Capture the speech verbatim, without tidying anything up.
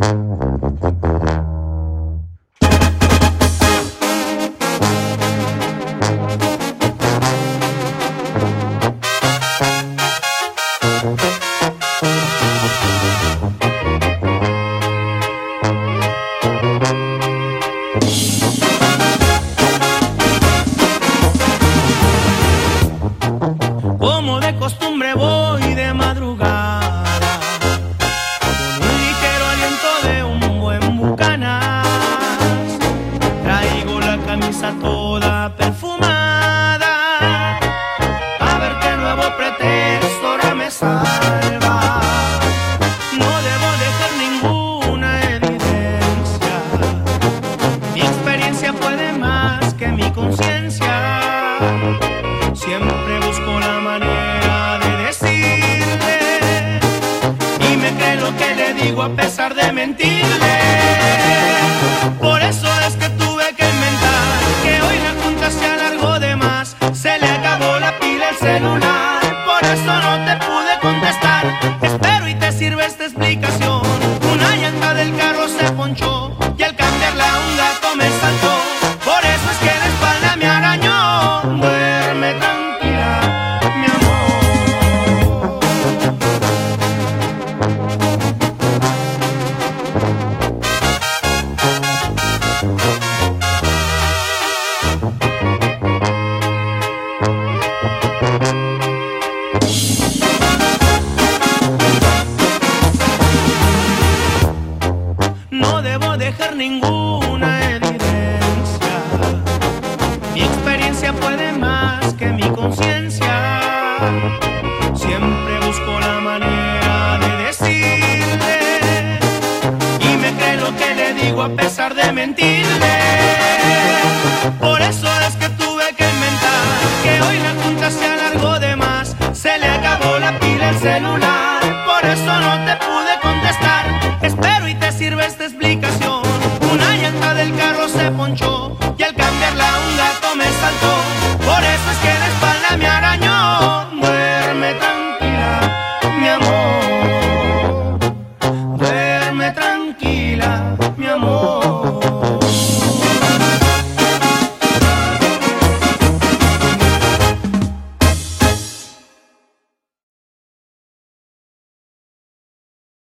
Como de costumbre voy de madrugada, con un ligero aliento de un buen Bucanas. Traigo la camisa toda perfumada, a ver qué nuevo pretexto ahora me salva. No debo dejar ninguna evidencia, mi experiencia puede más que mi conciencia. Siempre busco la manera de decirle y me cree lo que le digo a pesar de mentirle. Por eso es que tuve que inventar que hoy la junta se alargó de más. Se le acabó la pila al celular, por eso no te pude contestar. Espero y te sirve esta explicación. Una llanta del carro se ponchó y al cambiarla un gato me saltó. Por eso es que la espalda me arañó. Duerme tranquila, mi amor. No debo dejar ninguna evidencia, mi experiencia puede más que mi conciencia. Siempre busco la manera de decirle y me cree lo que le digo a pesar de mentirle. Por eso es que tuve que inventar que hoy la junta se alargó de más. Se le acabó la pila al celular, por eso no te pude